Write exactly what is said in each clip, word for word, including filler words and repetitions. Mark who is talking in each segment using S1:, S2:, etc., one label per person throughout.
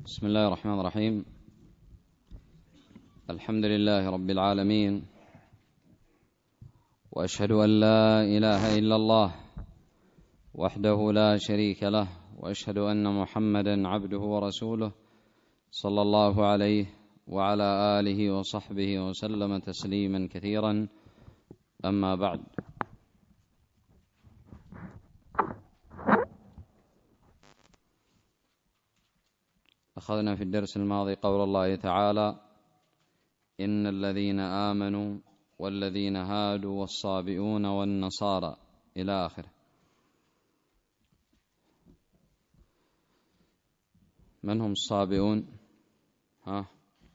S1: بسم الله الرحمن الرحيم. الحمد لله رب العالمين، وأشهد أن لا إله إلا الله وحده لا شريك له، وأشهد أن محمدا عبده ورسوله صلى الله عليه وعلى آله وصحبه وسلم تسليما كثيرا. أما بعد، أخذنا في الدرس الماضي قول الله تعالى: إن الذين آمنوا والذين هادوا والصابئون والنصارى إلى آخره. من هم الصابئون؟ ها؟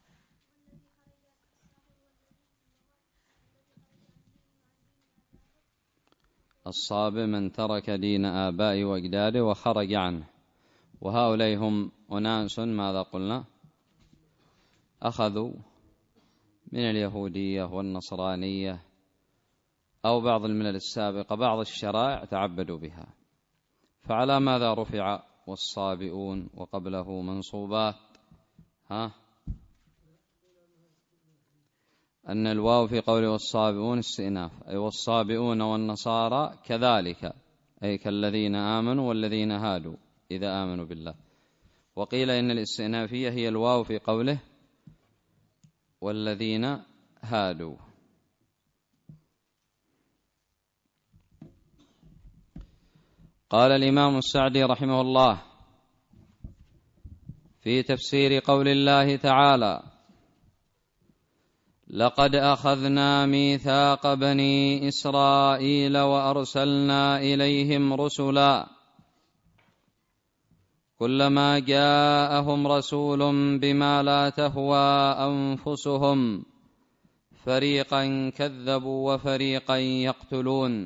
S1: الصابئ من ترك دين آبائه وأجداده وخرج عنه، وهؤلاء هم أناس ماذا قلنا؟ أخذوا من اليهودية والنصرانية أو بعض الملل السابقة بعض الشرائع تعبدوا بها. فعلى ماذا رفع والصابئون وقبله منصوبات؟ ها؟ أن الواو في قوله والصابئون استئناف، أي والصابئون والنصارى كذلك، أي كالذين آمنوا والذين هادوا إذا آمنوا بالله. وقيل إن الاستئنافية هي الواو في قوله والذين هادوا. قال الإمام السعدي رحمه الله في تفسير قول الله تعالى: لقد أخذنا ميثاق بني إسرائيل وأرسلنا إليهم رسلا كلما جاءهم رسول بما لا تهوى أنفسهم فريقا كذبوا وفريقا يقتلون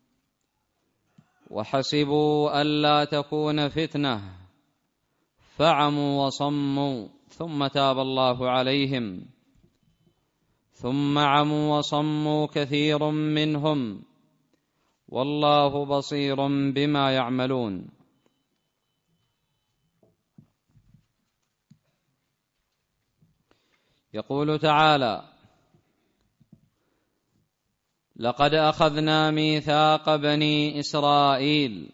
S1: وحسبوا ألا تكون فتنة فعموا وصموا ثم تاب الله عليهم ثم عموا وصموا كثير منهم والله بصير بما يعملون. يقول تعالى: لقد أخذنا ميثاق بني إسرائيل،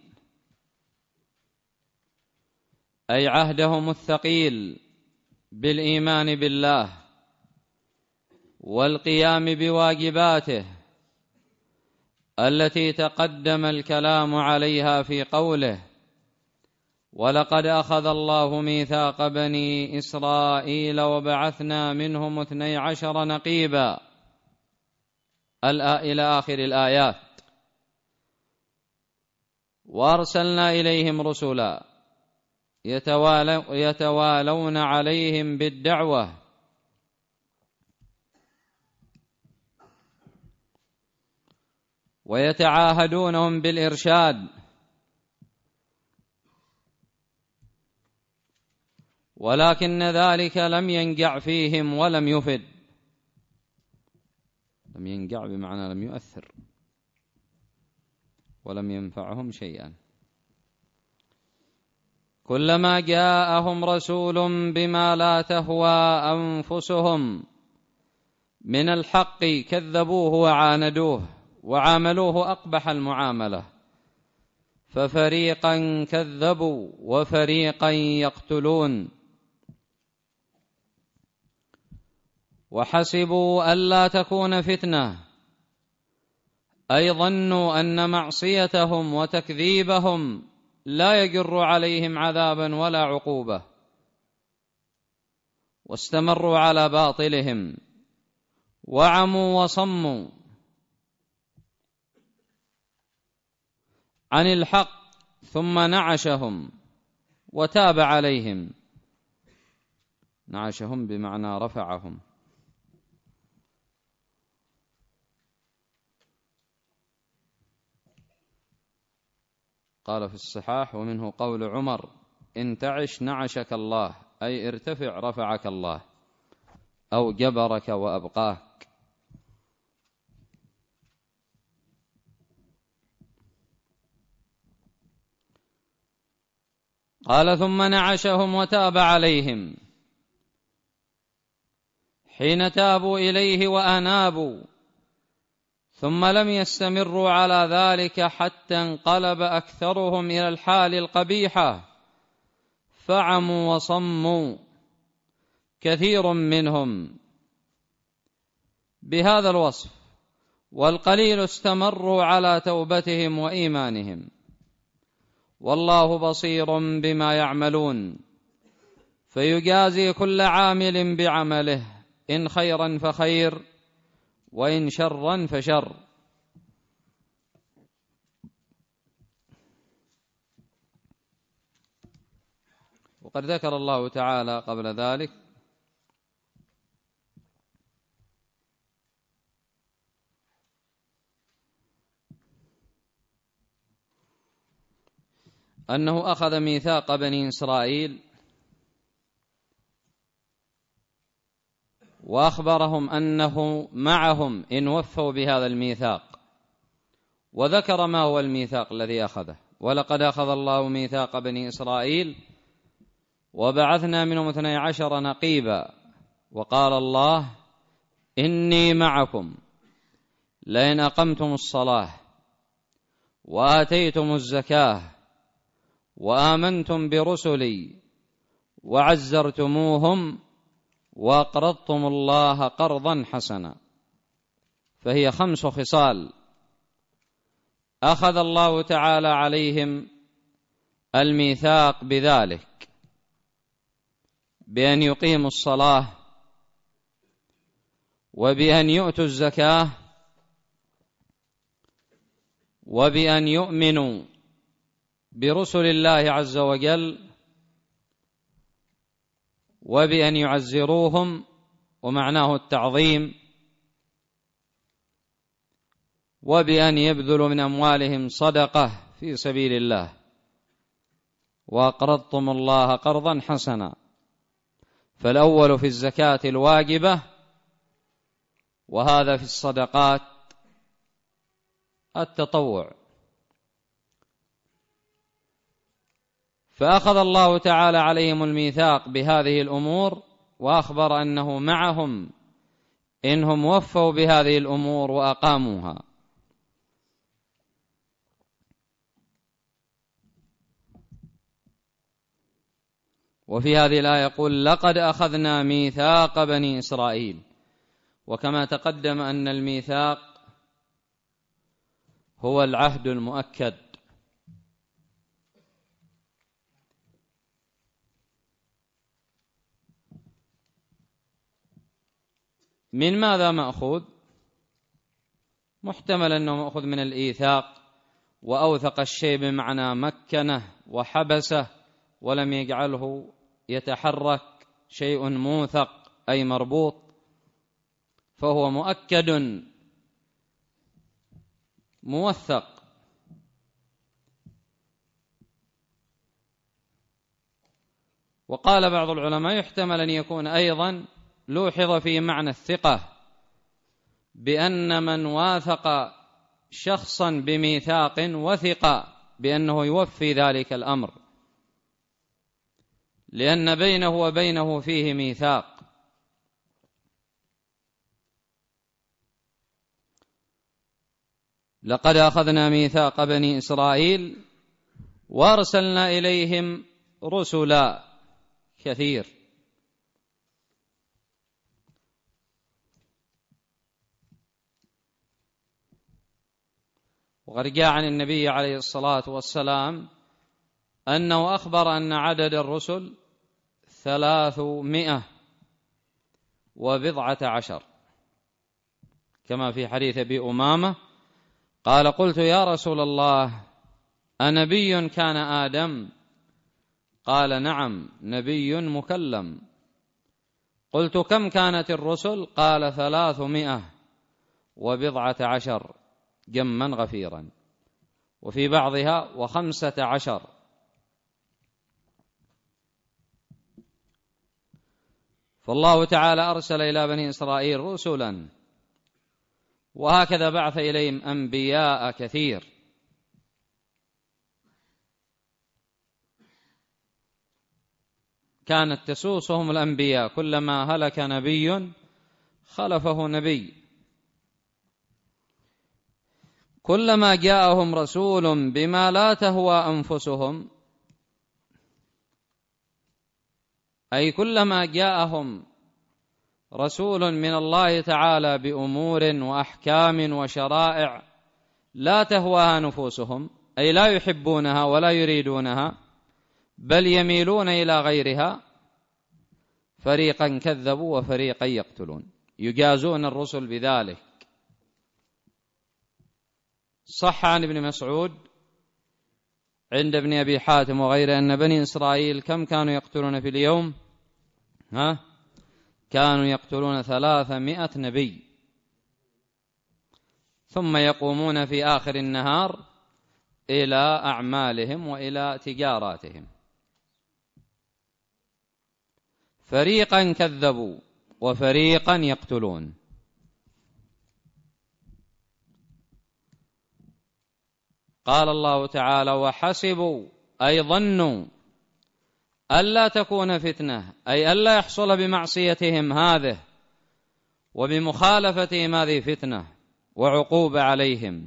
S1: أي عهدهم الثقيل بالإيمان بالله والقيام بواجباته التي تقدم الكلام عليها في قوله: ولقد أخذ الله ميثاق بني إسرائيل وبعثنا منهم اثني عشر نقيبا إلى آخر الآيات. وأرسلنا إليهم رسلا يتوالون عليهم بالدعوة ويتعاهدونهم بالإرشاد، ولكن ذلك لم ينجع فيهم ولم يفد. لم ينجع بمعنى لم يؤثر ولم ينفعهم شيئا. كلما جاءهم رسول بما لا تهوى أنفسهم من الحق كذبوه وعاندوه وعاملوه أقبح المعاملة، ففريقا كذبوا وفريقا يقتلون وحسبوا ألا تكون فتنة، أي ظنوا أن معصيتهم وتكذيبهم لا يجر عليهم عذابا ولا عقوبة، واستمروا على باطلهم وعموا وصموا عن الحق ثم نعشهم وتاب عليهم. نعشهم بمعنى رفعهم. قال في الصحاح: ومنه قول عمر: إن تعش نعشك الله، أي ارتفع رفعك الله، أو جبرك وأبقاك. قال ثم نعشهم وتاب عليهم حين تابوا إليه وأنابوا، ثم لم يستمروا على ذلك حتى انقلب أكثرهم إلى الحال القبيحة فعموا وصموا كثير منهم بهذا الوصف، والقليل استمروا على توبتهم وإيمانهم. والله بصير بما يعملون فيجازي كل عامل بعمله، إن خيرا فخير وإن شرا فشر. وقد ذكر الله تعالى قبل ذلك أنه أخذ ميثاق بني إسرائيل وأخبرهم أنه معهم إن وفوا بهذا الميثاق، وذكر ما هو الميثاق الذي أخذه: ولقد أخذ الله ميثاق بني إسرائيل وبعثنا منهم اثني عشر نقيبا وقال الله إني معكم لئن أقمتم الصلاة وآتيتم الزكاة وآمنتم برسلي وعزرتموهم وأقرضتم الله قرضا حسنا. فهي خمس خصال أخذ الله تعالى عليهم الميثاق بذلك، بأن يقيموا الصلاة وبأن يؤتوا الزكاة وبأن يؤمنوا برسل الله عز وجل وبأن يعزروهم، ومعناه التعظيم، وبأن يبذلوا من أموالهم صدقة في سبيل الله. وأقرضتم الله قرضا حسنا، فالأول في الزكاة الواجبة، وهذا في الصدقات التطوع. فأخذ الله تعالى عليهم الميثاق بهذه الأمور، وأخبر أنه معهم إنهم وفوا بهذه الأمور وأقاموها. وفي هذه الآية يقول لقد أخذنا ميثاق بني إسرائيل، وكما تقدم أن الميثاق هو العهد المؤكد، من ماذا مأخوذ؟ محتمل أنه مأخوذ من الإيثاق، وأوثق الشيء بمعنى مكنه وحبسه ولم يجعله يتحرك، شيء موثق أي مربوط، فهو مؤكد موثق. وقال بعض العلماء يحتمل أن يكون أيضا لوحظ في معنى الثقة، بأن من واثق شخصا بميثاق وثق بأنه يوفي ذلك الأمر، لأن بينه وبينه فيه ميثاق. لقد أخذنا ميثاق بني إسرائيل وأرسلنا إليهم رسلا كثير. وقد جاء عن النبي عليه الصلاة والسلام أنه أخبر أن عدد الرسل ثلاثمائة وبضعة عشر، كما في حديث أبي أمامة قال قلت يا رسول الله أنبي كان آدم؟ قال نعم نبي مكلم. قلت كم كانت الرسل؟ قال ثلاثمائة وبضعة عشر جما غفيرا، وفي بعضها وخمسة عشر. فالله تعالى أرسل إلى بني إسرائيل رسلا، وهكذا بعث إليهم أنبياء كثير. كانت تسوسهم الأنبياء، كلما هلك نبي خلفه نبي، كلما جاءهم رسول بما لا تهوى أنفسهم، أي كلما جاءهم رسول من الله تعالى بأمور وأحكام وشرائع لا تهواها نفوسهم، أي لا يحبونها ولا يريدونها بل يميلون إلى غيرها، فريقا كذبوا وفريقا يقتلون، يجازون الرسل بذلك. صح عن ابن مسعود عند ابن أبي حاتم وغيره أن بني إسرائيل كم كانوا يقتلون في اليوم؟ ها؟ كانوا يقتلون ثلاثمائة نبي، ثم يقومون في آخر النهار إلى أعمالهم وإلى تجاراتهم. فريقا كذبوا وفريقا يقتلون. قال الله تعالى: وحسبوا، أي ظنوا، ألا تكون فتنة، أي ألا يحصل بمعصيتهم هذه وبمخالفتهم هذه فتنة وعقوبة عليهم،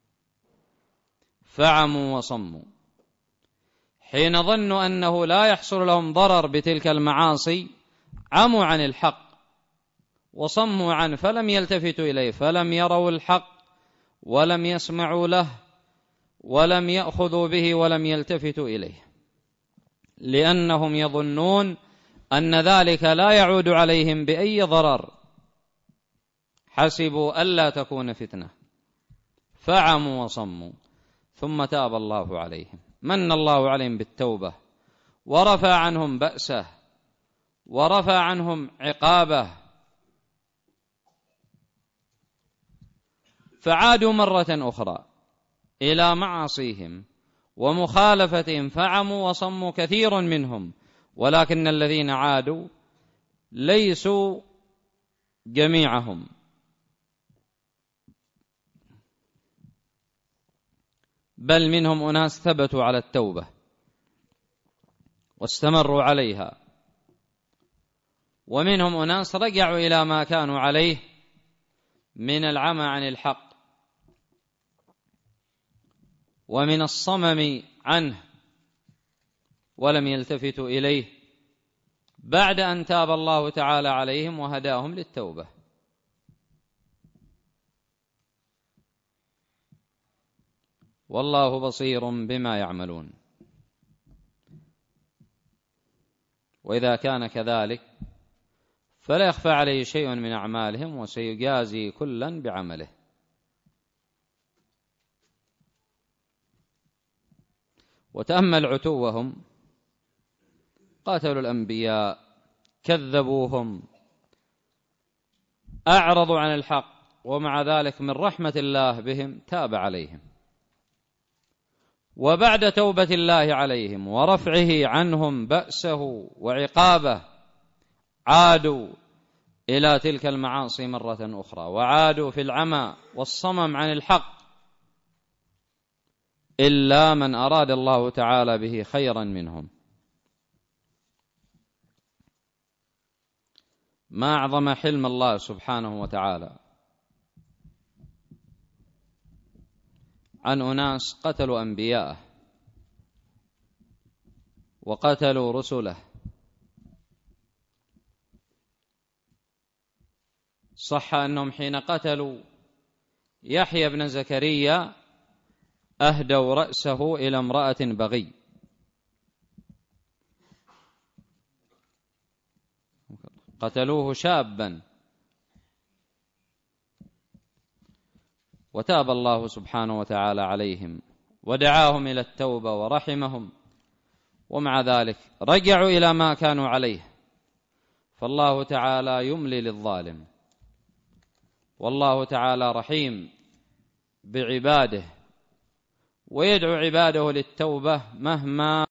S1: فعموا وصموا. حين ظنوا أنه لا يحصل لهم ضرر بتلك المعاصي عموا عن الحق وصموا عنه، فلم يلتفتوا إليه، فلم يروا الحق ولم يسمعوا له ولم يأخذوا به ولم يلتفتوا إليه، لأنهم يظنون أن ذلك لا يعود عليهم بأي ضرر. حسبوا ألا تكون فتنة فعموا وصموا، ثم تاب الله عليهم، من الله عليهم بالتوبة ورفع عنهم بأسه ورفع عنهم عقابه، فعادوا مرة أخرى إلى معاصيهم ومخالفتهم، فعموا وصموا كثير منهم، ولكن الذين عادوا ليسوا جميعهم، بل منهم أناس ثبتوا على التوبة واستمروا عليها، ومنهم أناس رجعوا إلى ما كانوا عليه من العمى عن الحق ومن الصمم عنه ولم يلتفتوا إليه بعد أن تاب الله تعالى عليهم وهداهم للتوبة. والله بصير بما يعملون. وإذا كان كذلك فلا يخفى عليه شيء من أعمالهم، وسيجازي كلا بعمله. وتأمل عتوهم، قاتلوا الأنبياء، كذبوهم، أعرضوا عن الحق، ومع ذلك من رحمة الله بهم تاب عليهم، وبعد توبة الله عليهم ورفعه عنهم بأسه وعقابه عادوا إلى تلك المعاصي مرة أخرى، وعادوا في العمى والصمم عن الحق، إلا من أراد الله تعالى به خيرا منهم. ما أعظم حلم الله سبحانه وتعالى عن أناس قتلوا أنبياءه وقتلوا رسله. صح أنهم حين قتلوا يحيى بن زكريا أهدوا رأسه إلى امرأة بغي، قتلوه شابا، وتاب الله سبحانه وتعالى عليهم ودعاهم إلى التوبة ورحمهم، ومع ذلك رجعوا إلى ما كانوا عليه. فالله تعالى يملي للظالم، والله تعالى رحيم بعباده، ويدعو عباده للتوبة مهما